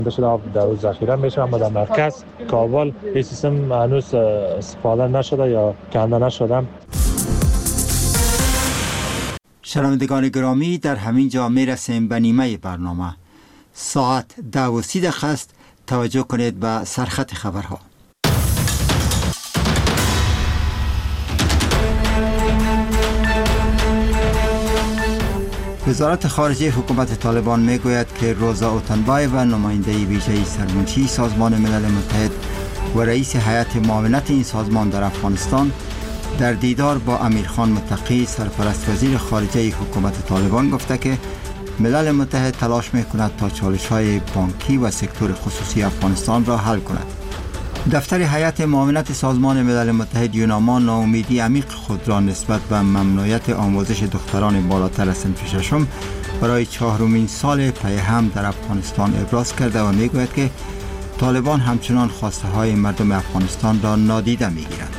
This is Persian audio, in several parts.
شده در روز ذخیره میشه، اما در مرکز کابل این سیستم هنوز استفاده نشده یا کنده نشده. شنوندگان گرامی، در همین جا میرسیم به نیمه برنامه. ساعت 10:30 است. توجه کنید به سرخط خبرها. وزارت خارجه حکومت طالبان میگوید که روزا اوتنبایو، نماینده ویژه سرمنشی سازمان ملل متحد و رئیس هیئت معاونت این سازمان در افغانستان، در دیدار با امیرخان متقی، سرپرست وزیر خارجه حکومت طالبان، گفته که ملل متحد تلاش میکند تا چالش‌های بانکی و سکتور خصوصی افغانستان را حل کند. دفتر هیئت معاونت سازمان ملل متحد یوناما ناامیدی عمیق خود را نسبت به ممنوعیت آموزش دختران بالاتر از صنف ششم برای 4مین سال پی هم در افغانستان ابراز کرده و میگوید که طالبان همچنان خواسته های مردم افغانستان را نادیده میگیرند.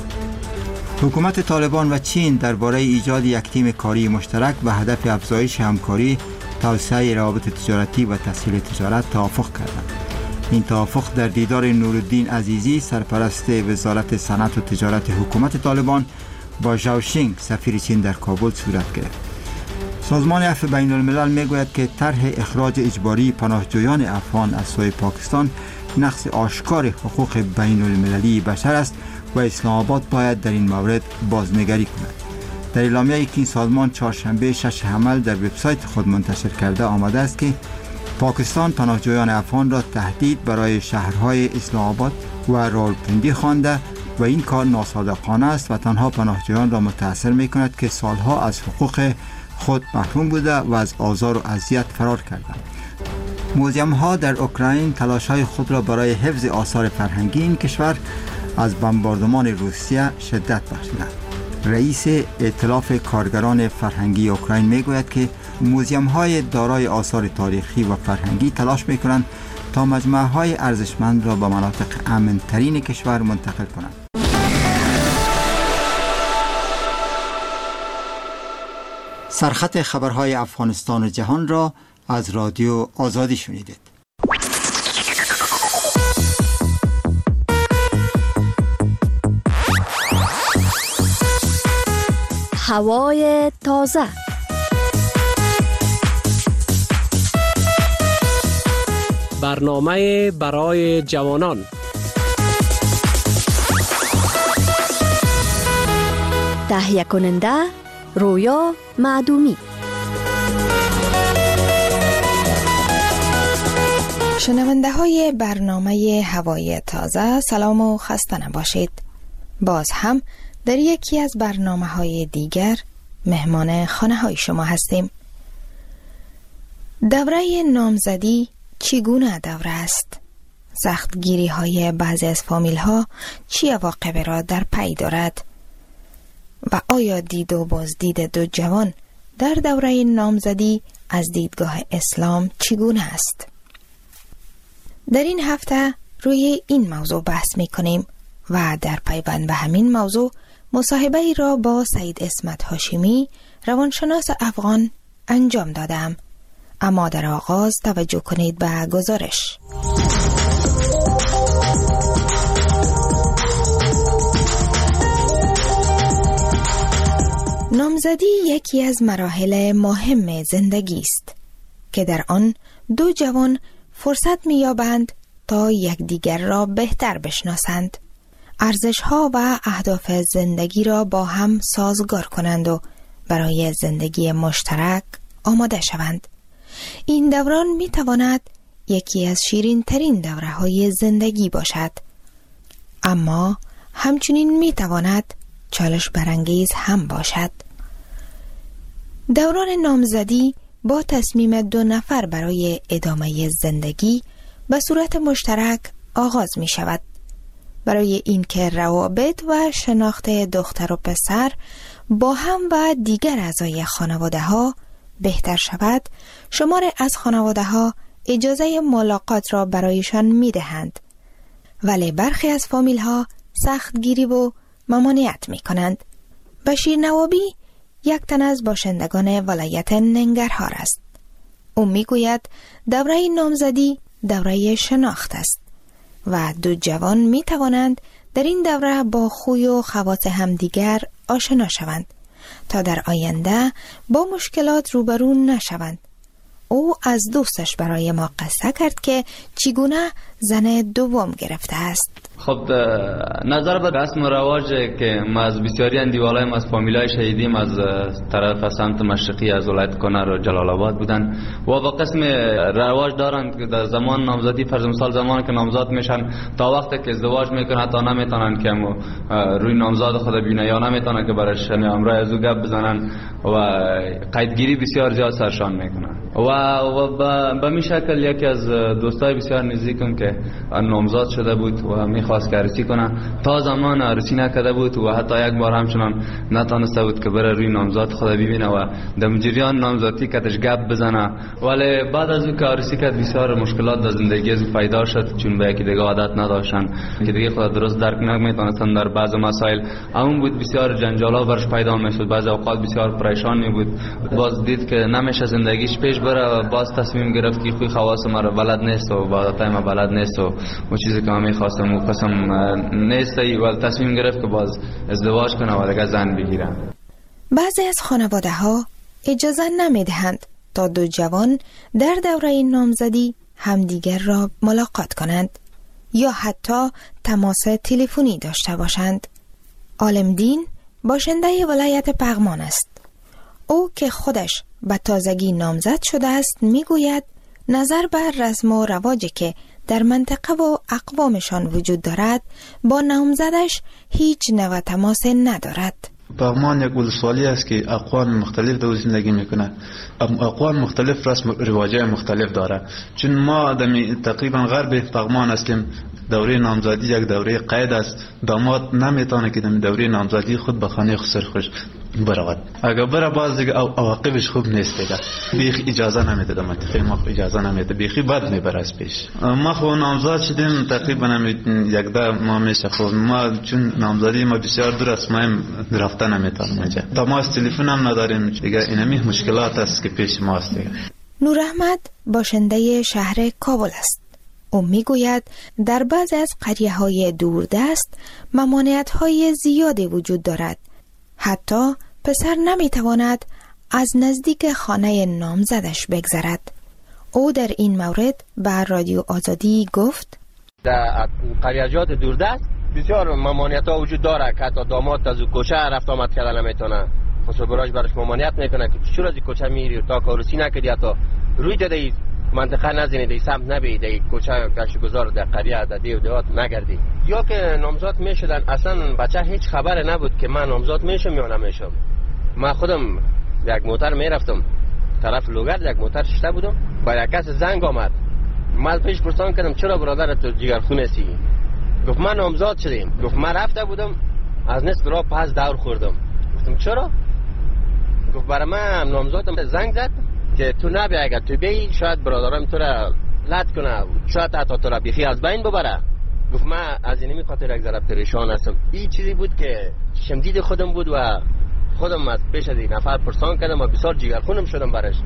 حکومت طالبان و چین درباره ایجاد یک تیم کاری مشترک به هدف افزایش همکاری، توسعه روابط تجارتی و تسهیل تجارت توافق کردند. این توافق در دیدار نورالدین عزیزی، سرپرست وزارت صنعت و تجارت حکومت طالبان، با ژائو شینگ، سفیر چین در کابل صورت گرفت. سازمان عفو بین الملل میگوید که طرح اخراج اجباری پناهجویان افغان از سوی پاکستان نقض آشکار حقوق بین المللی بشر است و اسلام آباد باید در این مورد بازنگری کند. در اعلامیه‌ای که این سازمان چهارشنبه 6 حمل در وبسایت خود منتشر کرده آمده است که پاکستان پناهجویان افغان را تهدید برای شهرهای اسلام آباد و راولپنڈی خوانده و این کار ناصادقانه است و تنها پناهجویان را متأثر می‌کند که سالها از حقوق خود محروم بوده و از آزار و اذیت فرار کردند. موزیم‌ها در اوکراین تلاش‌های خود را برای حفظ آثار فرهنگی این کشور از بمباردمان روسیه شدت بخشیدند. رئیس ائتلاف کارگران فرهنگی اوکراین میگوید که موزیم‌های دارای آثار تاریخی و فرهنگی تلاش می‌کنند تا مجموعه‌های ارزشمند را به مناطق امن‌ترین کشور منتقل کنند. سرخط خبرهای افغانستان و جهان را از رادیو آزادی شنیدید. هوای تازه. برنامه برای جوانان. تهیه کننده رویا معدومی. شنونده های برنامه هوای تازه، سلام و خسته نباشید. باز هم در یکی از برنامه های دیگر مهمان خانه های شما هستیم. دوره نامزدی چگونه دوره است؟ سختگیری های بعضی از فامیل ها چی عواقب را در پی دارد؟ و آیا دید و بازدید دو جوان در دوره نامزدی از دیدگاه اسلام چگونه است؟ در این هفته روی این موضوع بحث می کنیم و در پیوند به همین موضوع مصاحبه‌ای را با سید اسمت هاشمی، روانشناس افغان انجام دادم. اما در آغاز توجه کنید به گزارش. نامزدی یکی از مراحل مهم زندگی است که در آن دو جوان فرصت می‌یابند تا یکدیگر را بهتر بشناسند، ارزش‌ها و اهداف زندگی را با هم سازگار کنند و برای زندگی مشترک آماده شوند. این دوران می‌تواند یکی از شیرین‌ترین دوره‌های زندگی باشد، اما همچنین می‌تواند چالش برانگیز هم باشد. دوران نامزدی با تصمیم دو نفر برای ادامه زندگی به صورت مشترک آغاز می شود. برای اینکه روابط و شناخت دختر و پسر با هم و دیگر اعضای خانواده ها بهتر شود، شماری از خانواده ها اجازه ملاقات را برایشان می دهند، ولی برخی از فامیل ها سخت گیری و ممانعت می کنند. بشیر نوابی یک تن از باشندگان ولایت ننگرهار است. او می گوید دوره نامزدی دوره شناخت است و دو جوان می توانند در این دوره با خوی و خواص همدیگر آشنا شوند تا در آینده با مشکلات روبرو نشوند. او از دوستش برای ما قصه کرد که چگونه زن دوم گرفته است. خب نظر به رسم و رواج که ما از بسیاری اندیوالایم از فامیلای شهیدیم از طرف سمت مشرقی از ولایت کنر و جلال آباد بودن و با قسم رواج دارند که در زمان نامزدی فرض مثال زمانی که نامزد میشن تا وقتی که ازدواج میکنن حتی نمیتونن که روی نامزد خود ببینن یا نمیتونن که برش امرای از او گپ بزنن و قیدگیری بسیار زیاد سرشان میکنن و به می شکل یکی از دوستای بسیار نزدیکم که نامزد شده بود و میخواست که عروسی کنه تا زمان عروسی نکرده بود و حتی یک بار همچنان نتونسته بود که بره روی نامزد خود ببینه و در جریان نامزدی کتش گپ بزنه. ولی بعد از اون که عروسی کرد بسیار مشکلات در زندگی از پیدا شد چون به یکی دیگه عادت نداشتن که دیگه خود درست درک نمیتونستن در بعض مسائل اون بود بسیار جنجالا برش پیدا میشد. بعضی اوقات بسیار پریشان می بود. باز دید که نمیشه زندگیش پیش بره و باز تصمیم گرفت که خوی خواص ما رو بلد نیست و عادتای ما بلد نیست و اون چیزی که من می‌خواستم و قسم نیست و تصمیم گرفت که باز ازدواج کنه و دیگه زن بگیره. بعضی از خانواده‌ها اجازه نمی‌دهند تا دو جوان در دوره نامزدی همدیگر را ملاقات کنند یا حتی تماس تلفنی داشته باشند. عالمدین باشنده ولایت پغمان است. او که خودش به تازگی نامزد شده است میگوید نظر بر رسم و رواجی که در منطقه و اقوامشان وجود دارد با نامزدش هیچ نوع تماس ندارد. پغمان یک ولسوالی است که اقوام مختلف در زندگی میکنه. اقوام مختلف رسم و رواجای مختلف داره. چون ما تقریبا غرب پغمان هستیم. دوره نامزدی یک دوره قید است. داماد نمیتونه که در دوره نامزدی خود به خانه خسرخوش برود. اگر بره باز دیگه عواقبش خوب نیست دیگه. بیخ اجازه نمیده. منطقه ما اجازه نمیده. بیخی بد میبره از پیش. ما خود نامزد شدیم تقریبا یک ده ماه میشه. خب ما چون نامزدی ما بسیار دور است ما رفته نمیتونیم اینجا. تماس تلفن هم نداریم دیگه. اینمی مشکلات است که پیش ماست دیگه. نور احمد باشنده شهر کابل است. او میگوید در بعضی از قریه‌های دوردست ممانعت‌های زیادی وجود دارد. حتی پسر نمیتواند از نزدیک خانه نامزدش بگذرد. او در این مورد به رادیو آزادی گفت در قریه‌جات دوردست بسیار ممانعت‌ها وجود داره که حتی داماد از کوچه رفت آمد کردن نمیتونه. خسرو براش برش ممانعت میکنه که چرا از کوچه میری تا کارسی نکردی حتی روی جده منطقه نزنی دی سمت نبی دی کوچه گشت گذار در قریه در دیو دیوات نگردی. یا که نامزد میشدن اصلا بچه هیچ خبر نبود که من نامزد میشم یا نمیشم. من خودم یک موتر میرفتم طرف لوگرد یک موتر شته بودم با یک کس زنگ آمد. من پیش پرسان کردم چرا برادر تو جگرخونه سی؟ گفت من نامزد شدیم. گفت من رفته بودم از نصف راه پس دور خوردم. گفتم چرا؟ گفت برای من نامزدم زنگ زد که تو نبی اگر تو بی شاید برادرم تو را لط کنه شاید حتی تو را بیخی از بین ببره. گفت من از اینمی خاطر یک ذره پریشان هستم. این چیزی بود که شمدید خودم بود و خودم از پیش از این نفر پرسان کردم و بسیار جگرخونم شدم برش.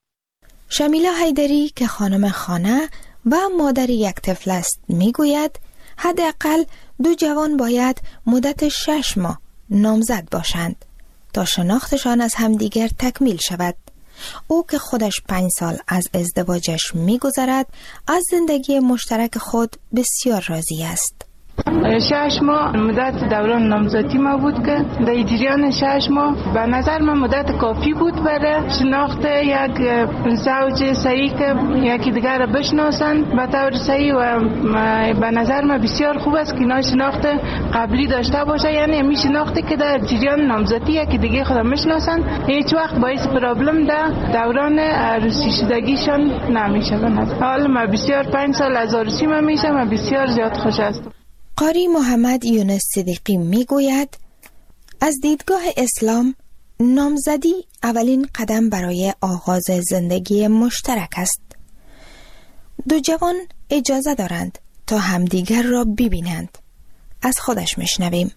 شمیلا حیدری که خانم خانه و مادر یک طفل است میگوید حداقل دو جوان باید مدت 6 ماه نامزد باشند تا شناختشان از همدیگر تکمیل شود. او که خودش 5 سال از ازدواجش می‌گذرد از زندگی مشترک خود بسیار راضی است. 6 ماه مدت دوران نامزدی ما بود که در جریان 6 ماه به نظر من مدت کافی بود برای شناخت یک زوج صحیح که یکی دیگر را بشناسن به طور صحیح و به نظر من بسیار خوب است که اینا شناخت قبلی داشته باشه. یعنی می شناختی که در جریان نامزدی یکی دیگه خود میشناسن هیچ وقت باعث پرابلم در دوران عروسی شدگیشان نمیشه. حالا من بسیار 5 سال از عروسی من میشم و بسیار زیاد خوش هستم. قاری محمد یونس صدیقی میگوید از دیدگاه اسلام نامزدی اولین قدم برای آغاز زندگی مشترک است. دو جوان اجازه دارند تا همدیگر را ببینند. از خودش میشنویم.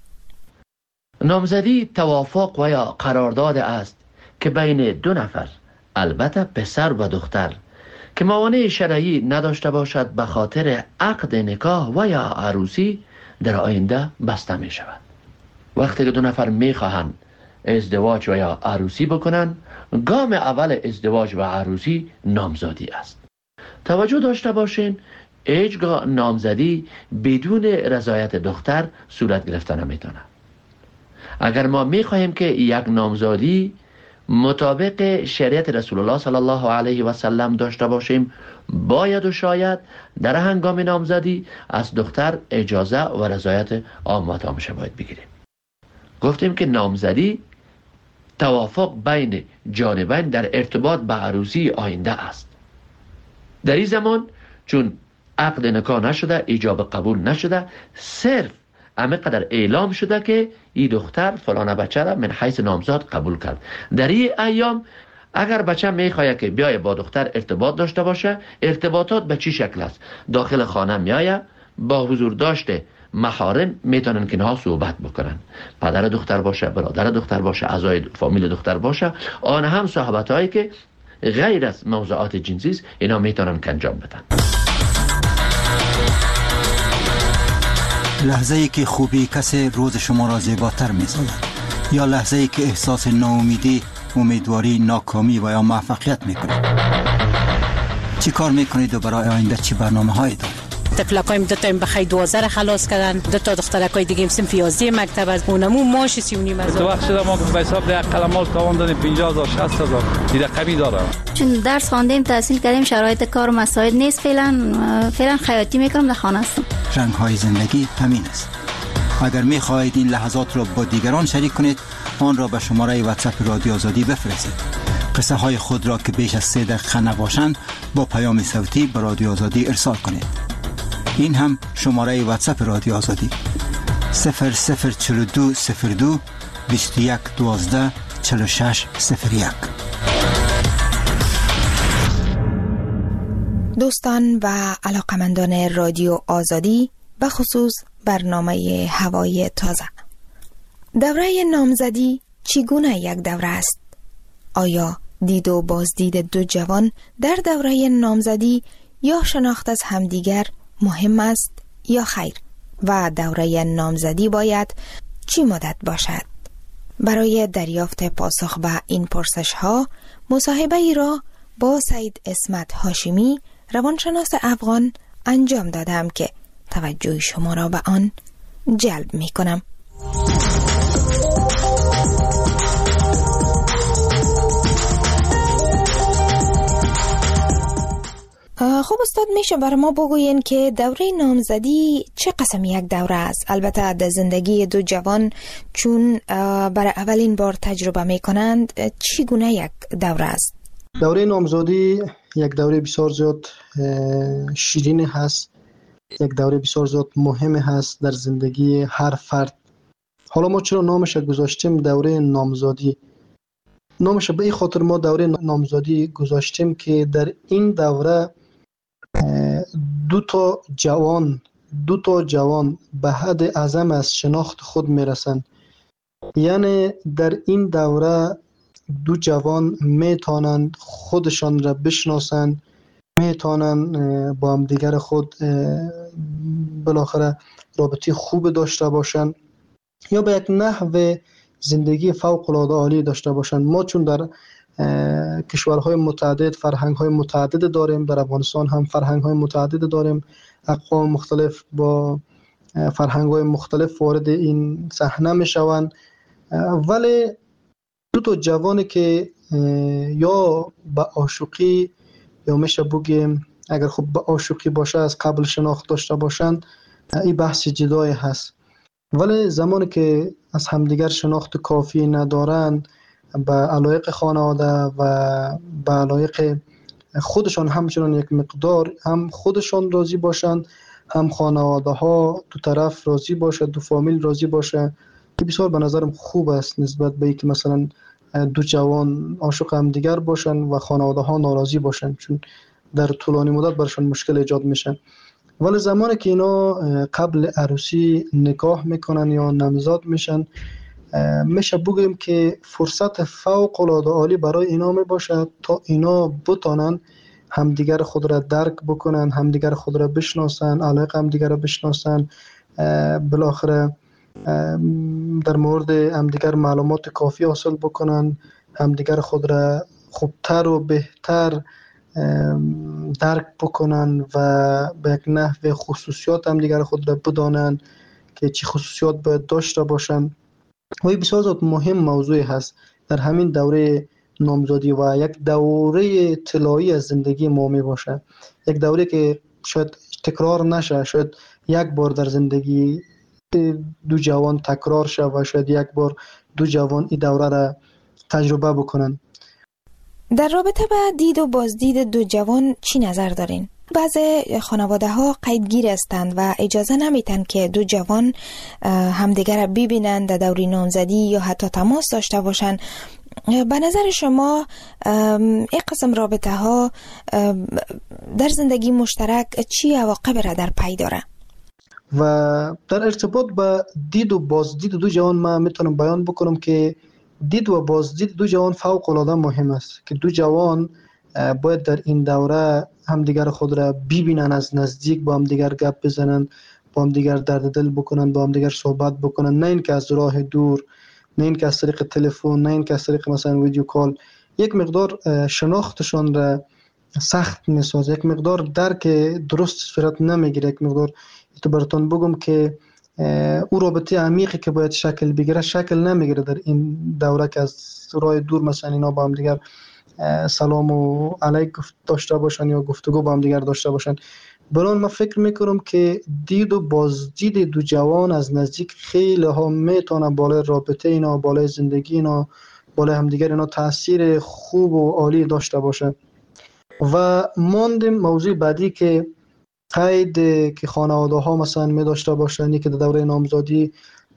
نامزدی توافق و یا قرارداد است که بین 2 نفر، البته پسر و دختر، که موانع شرعی نداشته باشد به خاطر عقد نکاح و یا عروسی در آینده بسته می شود. وقتی که دو نفر می خواهند ازدواج و یا عروسی بکنن، گام اول ازدواج و عروسی نامزدی است. توجه داشته باشین هیچگاه نامزدی بدون رضایت دختر صورت گرفته نمیتونه. اگر ما میخواهیم که یک نامزدی مطابق شریعت رسول الله صلی الله علیه و سلم داشته باشیم، باید و شاید در هنگام نامزدی از دختر اجازه و رضایت عام و تامشه باید بگیریم. گفتیم که نامزدی توافق بین جانبین در ارتباط به عروسی آینده است. در این زمان چون عقد نکاح نشده، ایجاب قبول نشده، صرف همه قدر اعلام شده که این دختر فلانه بچه را من حیث نامزاد قبول کرد. در این ایام اگر بچه میخواه که بیای با دختر ارتباط داشته باشه، ارتباطات به چی شکل است؟ داخل خانه میایه، با حضور داشته محارم میتونن که اینها صحبت بکنن، پدر دختر باشه، برادر دختر باشه، اعضای فامیل دختر باشه، آن هم صحبت هایی که غیر از موضوعات جنسی است، اینا میتونن که انجام بدن. لحظه ای که خوبی کسی روز شما را زیباتر می‌سازد، یا لحظه ای که احساس ناامیدی، امیدواری، ناکامی و یا موفقیت میکنید. چی کار میکنید و برای آینده چی برنامه هایی دارید؟ تفلکایم دو تایم بخی 12 خلاص کردن، دو تا دخترکای دیگه صنف 11 مکتب از اونمو ماش 39,000. تو وقت شده ما به حساب ده قلمال تاوان دادیم 50,000 60,000 این رقمی داره. چون درس خواندیم، تحصیل کردیم، شرایط کار مساعد نیست، فعلا خیاطی میکنم، در خانه هستم. رنگ های زندگی همین است. اگر میخواهید این لحظات را با دیگران شریک کنید، آن را به شماره واتساپ رادیو آزادی بفرستید. قصه های خود را که بیش از 3 دقیقه نباشند با پیام صوتی به رادیو آزادی ارسال کنید. این هم شماره واتساپ رادیو آزادی 004202 21 12 46 01. دوستان و علاقمندان رادیو آزادی، به خصوص برنامه هوای تازه، دوره نامزدی چگونه یک دوره است؟ آیا دید و بازدید دو جوان در دوره نامزدی یا شناخت از همدیگر مهم است یا خیر؟ و دوره نامزدی باید چی مدت باشد؟ برای دریافت پاسخ به این پرسش ها مصاحبه ای را با سید اسمت هاشمی، روانشناس افغان انجام دادم که توجه شما را به آن جلب می کنم. خب استاد، میشه برای ما بگوین که دوره نامزدی چه قسم یک دوره است؟ البته در زندگی دو جوان چون برای اولین بار تجربه میکنند، چگونه یک دوره است؟ دوره نامزدی یک دوره بسیار زیاد شیرین هست، یک دوره بسیار زیاد مهم هست در زندگی هر فرد. حالا ما چرا نامش گذاشتیم دوره نامزدی؟ نامش به این خاطر ما دوره نامزدی گذاشتیم که در این دوره دو تا جوان به حد اعظم از شناخت خود میرسن. یعنی در این دوره دو جوان میتونند خودشان را بشناسند، میتونند با هم دیگر خود بالاخره رابطه خوب داشته باشند یا به یک نحو زندگی فوق العاده عالی داشته باشند. ما چون در کشورهای متعدد فرهنگ‌های متعدد داریم، در افغانستان هم فرهنگ‌های متعدد داریم، اقوام مختلف با فرهنگ‌های مختلف وارد این صحنه میشوند، ولی دو تا جوانی که یا به عاشقی یا میشه بگیم اگر خب به عاشقی باشه از قبل شناخت داشته باشند، این بحث جدایی هست. ولی زمانی که از همدیگر شناخت کافی ندارند، به علایق خانواده و به علایق خودشان همچنان یک مقدار هم خودشان راضی باشند، هم خانواده ها دو طرف راضی باشه، دو فامیل راضی باشه، بسیار به نظرم خوب است نسبت به اینکه مثلا دو جوان عاشق هم دیگر باشن و خانواده ها ناراضی باشن، چون در طولانی مدت برشان مشکل ایجاد میشه. ولی زمانی که اینا قبل عروسی نکاح میکنن یا نامزد میشن، میشه بگیم که فرصت فوق العاده عالی برای اینا میباشه تا اینا بتانن همدیگر خود را درک بکنن، همدیگر خود را بشناسن، علاقه همدیگر را بشناسن، بالاخره در مورد همدیگر معلومات کافی حاصل بکنن، همدیگر خود را خوبتر و بهتر درک بکنن و به یک نحو خصوصیات همدیگر خود را بدانن که چه خصوصیات باید داشته باشن. و این بسیار زیاد مهم موضوعی هست در همین دوره نامزادی و یک دوره طلایی از زندگی ما می باشه، یک دوره که شاید تکرار نشه، شاید یک بار در زندگی دو جوان تکرار شه و شاید یک بار دو جوان این دوره را تجربه بکنن. در رابطه با دید و بازدید دو جوان چی نظر دارین؟ بعضی خانواده ها قیدگیر هستند و اجازه نمیتن که دو جوان همدیگر را ببینند در دوره نامزدی یا حتی تماس داشته باشند. به نظر شما این قسم رابطه ها در زندگی مشترک چی عواقب را در پی داره؟ و در ارتباط با دید و بازدید دو جوان ما میتونم بیان بکنم که دید و بازدید دو جوان فوق العاده مهم است که دو جوان باید در این دوره همدیگر خود را ببینن، از نزدیک با همدیگر گپ بزنن، با همدیگر درد دل بکنن، با همدیگر صحبت بکنن، نه اینکه از راه دور، نه اینکه از طریق تلفن، نه اینکه از طریق مثلا ویدیو کال. یک مقدار شناختشان را سخت میسازه، یک مقدار درک درست صورت نمیگیره، یک مقدار تو براتون بگم که او رابطه عمیقی که باید شکل بگیره شکل نمیگیره در این دوره که از راه دور مثلا اینا با هم دیگر سلام و علیک داشته باشن یا گفتگو با هم دیگر داشته باشن. برای من فکر میکنم که دید و بازدید دو جوان از نزدیک خیلی ها میتونه بالای رابطه اینا، بالای زندگی اینا، بالای همدیگر اینا تاثیر خوب و عالی داشته باشه. و ماندیم موضوع بعدی که قید که خانواده ها مثلا می داشته باشن، که در دوره نامزادی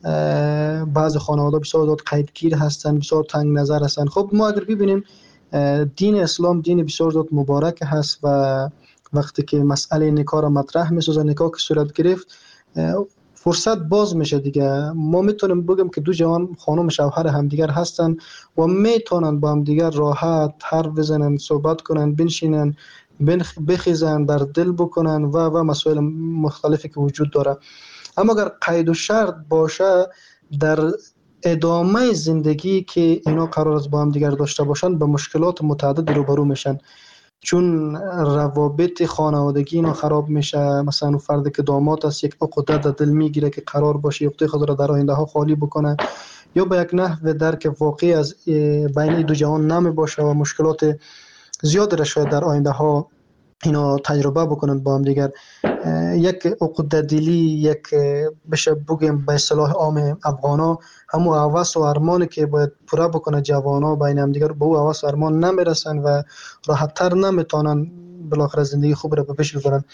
بعض خانواده بسیار قیدگیر هستن، بسیار تنگ نظر هستن. خب ما اگر ببینیم دین اسلام دین بسیار زیاد مبارک هست و وقتی که مسئله نکاح را مطرح می‌سازه، نکاح که صورت گرفت فرصت باز میشه دیگه. ما میتونیم بگیم که دو جوان خانم شوهر همدیگر هستن و میتونن با همدیگر راحت حرف بزنن، صحبت کنن، بنشینن، بخیزن، در دل بکنن و مسائل مختلفی که وجود داره. اما اگر قید و شرط باشه در ادامه زندگی که اینا قرار است با هم دیگر داشته باشن به مشکلات متعدد روبرو میشن، چون روابط خانوادگی اینا خراب میشه. مثلا اون فردی که داماد است یک عقده در دل میگیره که قرار باشه عقده خود را در آینده ها خالی بکنه، یا به یک نحو درک واقعی از بین دو جوان نمی باشه و مشکلات زیاد را شاید در آینده ها اینا تجربه بکنن با هم دیگر. یک عقده دلی، یک بشه بگیم به اصطلاح عام افغانا همون هوس و ارمانی که باید پوره بکنه جوانا بین هم دیگر، به او هوس و ارمان نمیرسن و راحت تر نمیتونن بالاخره زندگی خوب را به پیش ببرن.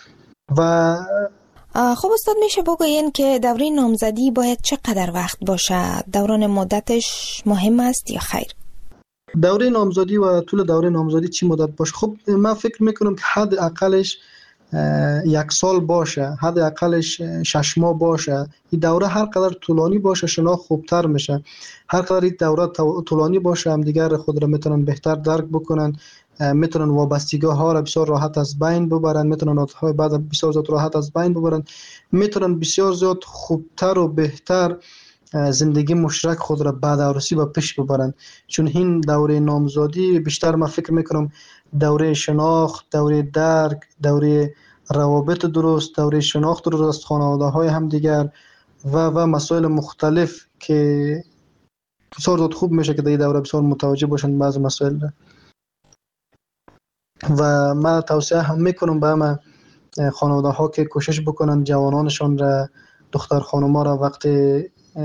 و خب استاد میشه بگوین که دوره نامزدی باید چقدر وقت باشه؟ دوران مدتش مهم است یا خیر؟ دوره نامزدی و طول دوره نامزدی چی مدت باشه؟ خب من فکر میکنم که حد اقلش 1 سال باشه، حد اقلش 6 ماه باشه. این دوره هر قدر طولانی باشه شناخت خوبتر میشه. هر قدر این دوره طولانی باشه هم دیگر خود را میتونن بهتر درک بکنن، میتونن وابستگی ها را بسیار راحت از بین ببرن، میتونن عادت‌های بعد بسیار زیاد راحت از بین ببرن، میتونن بسیار زیاد خوبتر و بهتر زندگی مشترک خود را بعد عروسی با پیش ببرن. چون این دوره نامزادی بیشتر من فکر میکنم دوره شناخت، دوره درک، دوره روابط درست، دوره شناخت درست خانواده های هم دیگر و مسائل مختلف که بسیار زیاد خوب میشه که در این دوره بسیار متوجه باشن بعض مسائل. و من توصیه هم میکنم به همه خانواده ها که کوشش بکنن جوانانشان را، دختر خانوما را وقتی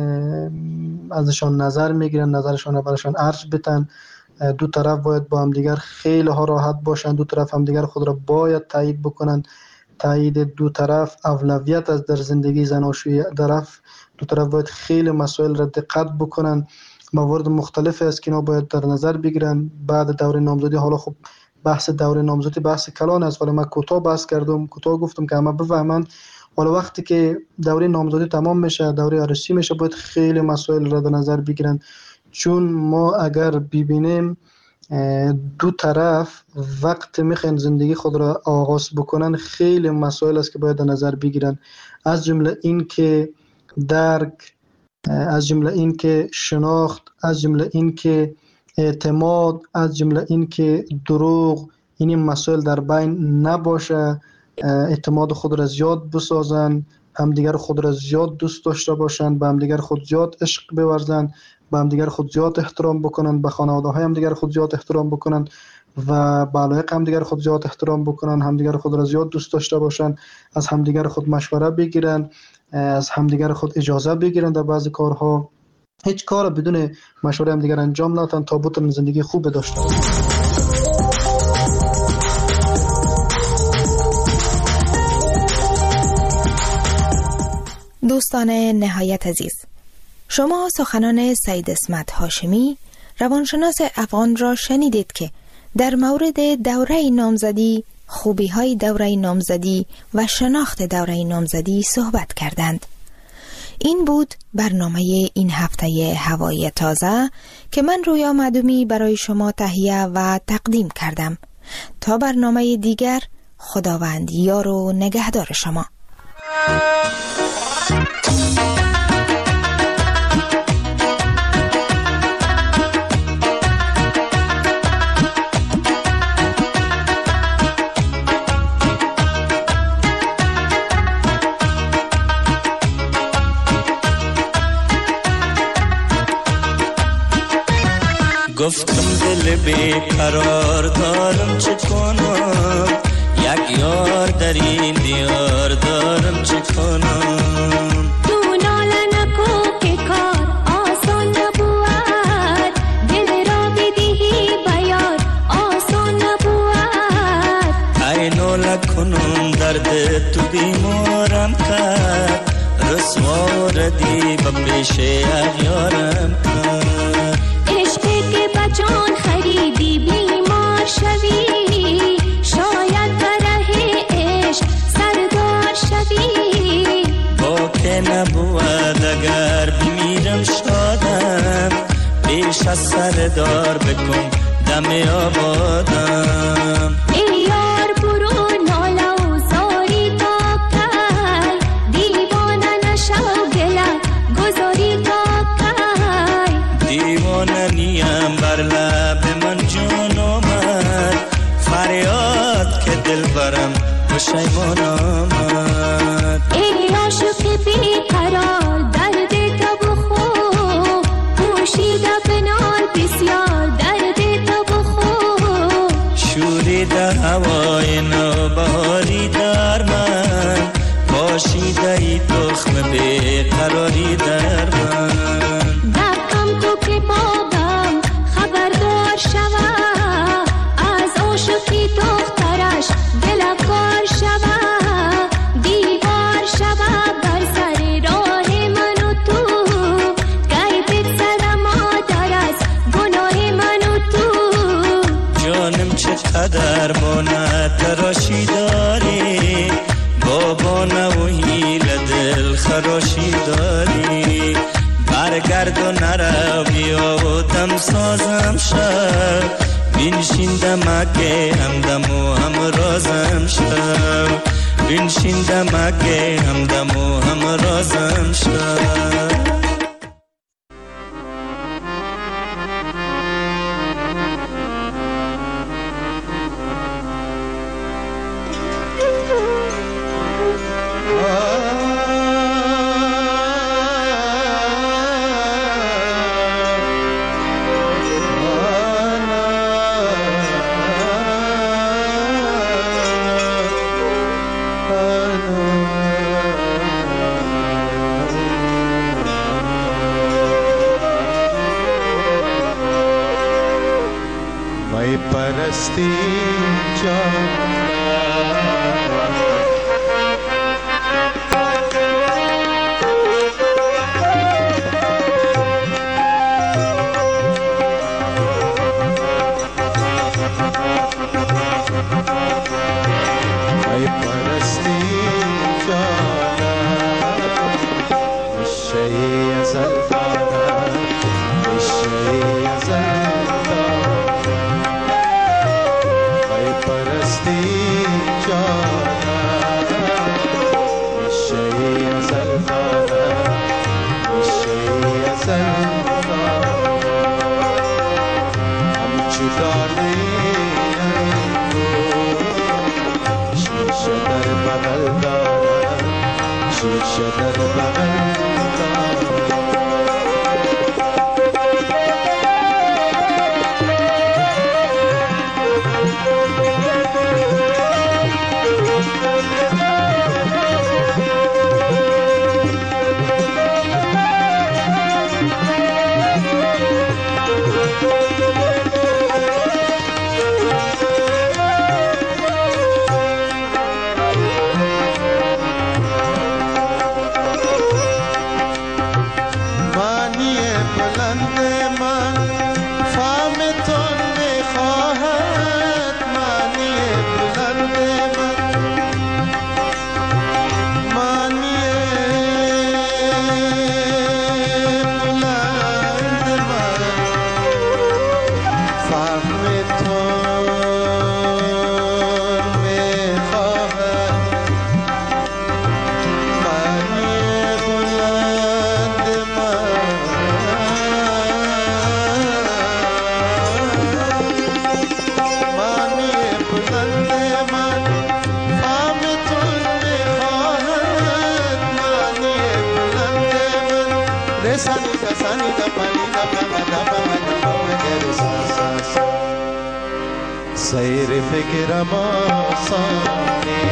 ازشان نظر میگیرن نظرشان را برشان عرض بتن. دو طرف باید با هم دیگر خیلی ها راحت باشن، دو طرف هم دیگر خود را باید تایید بکنن. تایید دو طرف اولویت است در زندگی زناشویی. دو طرف باید خیلی مسائل را دقت بکنن. موارد مختلفی است که اینا باید در نظر بگیرن بعد دوره نامزدی. حالا خب بحث دوره نامزدی بحث کلان است، ولی من کوتاه بحث کردم، کوتاه گفتم که همه بفهمن. حالا وقتی که دوره نامزدی تمام میشه، دوره عروسی میشه، باید خیلی مسائل را در نظر بگیرن. چون ما اگر ببینیم دو طرف وقت میخوان زندگی خود را آغاز بکنن خیلی مسائل است که باید در نظر بگیرن، از جمله این که درک، از جمله این که شناخت، از جمله این که اعتماد، از جمله این که دروغ، این مسائل در بین نباشه، اعتماد خود را زیاد بسازن، همدیگر خود را زیاد دوست داشته باشند، به همدیگر خود زیاد عشق بورزند، به همدیگر خود زیاد احترام بکنند، به خانواده های همدیگر خود زیاد احترام بکنند و به علایق همدیگر خود زیاد احترام بکنند، همدیگر خود را زیاد دوست داشته باشند، از همدیگر خود مشوره بگیرند، از همدیگر خود اجازه بگیرند در بعضی کارها. هیچ کار بدون مشوره همدیگر انجام ندن تا بتونن زندگی خوب داشته باشند. دوستان نهایت عزیز، شما سخنان سید اسمت هاشمی روانشناس افغان را شنیدید که در مورد دوره نامزدی، خوبی‌های دوره نامزدی و شناخت دوره نامزدی صحبت کردند. این بود برنامه این هفته هوای تازه که من رویا معدومی برای شما تهیه و تقدیم کردم. تا برنامه دیگر، خداوند یار و نگهدار شما. گفتم دل بیقرار دارم چه کنم، یک یار در این دیار دارم چه کنم. تو ناله نکو که کار آسان نبود، دل را بدهی بیار آسان نبود. ای ناله کنم درد تو بیمارم کرد، رسوا ردی به پیش یارم کرد. جان خریدی بیمار شوی، شاید بره عشق سردار شوی. با که نبود اگر بمیرم شادم، پیش از سردار بکن دم آبادم. ای یار برو ناله و زاری تا کی، دیوانه نشو گله گذاری تا کی. دیوانه نیم بر لب من جون آمد، فریاد که دل برم پشیمان آمد. ای عاشق بیقرار درد تو بخور، پوشیده بنال بسیار درد تو بخور. شوریده هوای نوبهاری در من، باشیده ای تخم بیقراری در من. دقم تو که بابم خبردار شوه، از عاشقی دخترش دل کار شوه. دیوار شوه بر سر راه من و تو، غیبت سر مادر از گناه من و تو. جانم چقدر بانه تراشی داری، بابانه و هیل دل خراشی داری. برگرد و نرو بیا و دم سازم شد، بینشین دمکه همدم و همرازم شد. بینشین دمکه همدم و همرازم شد. پرستی جان ای پرستی جان میشه ازل فارغ میشه ازل دانه شیشه در بغل دارم شیشه در بغل سیر فکرم آسانه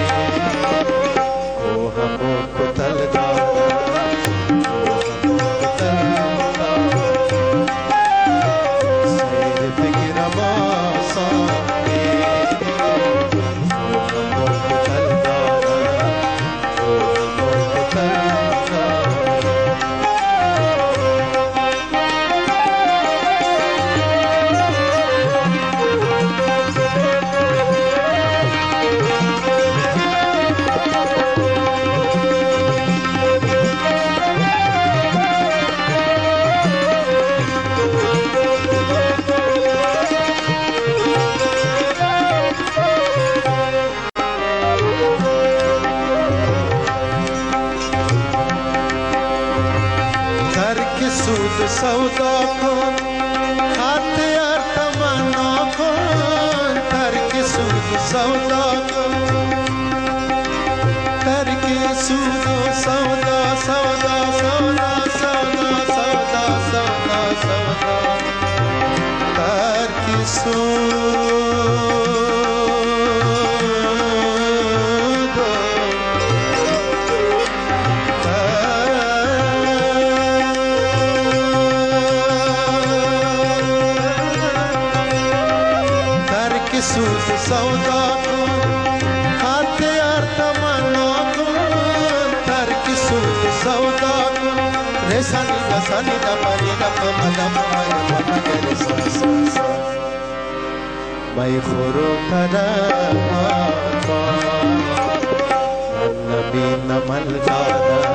کوه و کتل دارم سیر فکرم آسانه کوه و کتل دارم کوه و کتل سودا کن خط یار تمنا کن ترک سود سودا کن ترک سود سودا سودا سودا سودا سودا سودا سودا ترک سود سود سودا کن خط یار تمنا کن ترک سود سودا کن رسانی بسانی دا پانی دا پمدا پمای پمگر ساسا مای خورو تدا آفا نبی نمال دادا